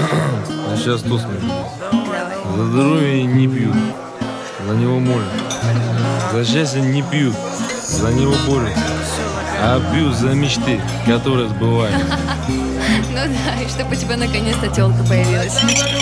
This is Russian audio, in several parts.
А сейчас тост напьют. За здоровье не пьют, за него молят. За счастье не пьют, за него борются. А пьют за мечты, которые сбываются. Ну да, и чтобы у тебя наконец-то тёлка появилась.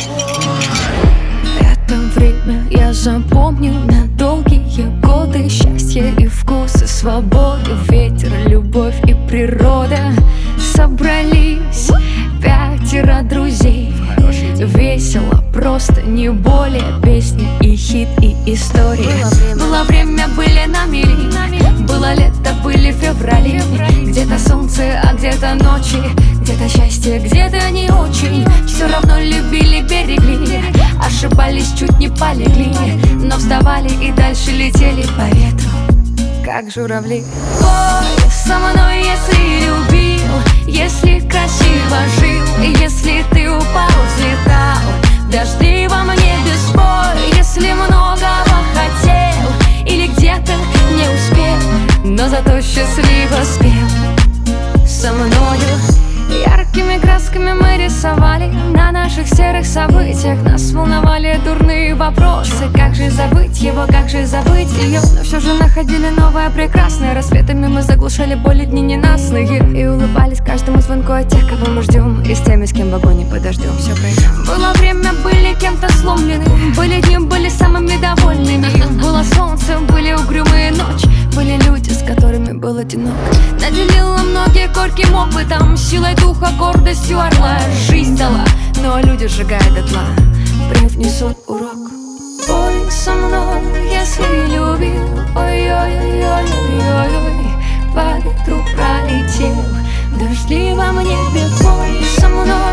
Это время я запомню на долгие годы. Счастье и вкус, и свобода, ветер, любовь и природа. Собрались 5 друзей. Весело, просто не более. Песни и хит, и история. Было время, были на мели. Было лето, были феврали. Где-то солнце, а где-то ночи. Где-то счастье, где-то не очень. Все равно любили, берегли. Ошибались, чуть не полегли. Но вставали и дальше летели по ветру, как журавли. Пой со мной, если любил, если красиво жил, если ты упал, взлетал в дождливом небе. Спой, если многого хотел или где-то не успел, но зато счастливо спел со мною. Яркими красками мы рисовали на наших серых событиях. Нас волновали дурные вопросы. Как же забыть его, как же забыть ее? Но все же находили новое прекрасное. Рассветами мы заглушали боли дни ненастные и улыбались каждому звонку от тех, кого мы ждем, и с теми, с кем в огонь не подождем. Все пройдем. Было время, были кем-то сломлены. Были дни, были самыми довольными. Было солнце, были угрюмые ночи. Были люди, с которыми был одинок. Наделила многие горьким опытом, силой духа, гордостью орла. Жизнь дала, но люди сжигают дотла, привнесут урок. Пой со мной, если любил, ой-ой-ой-ой-ой-ой, по ветру пролетел в дождливом небе. Пой со мной,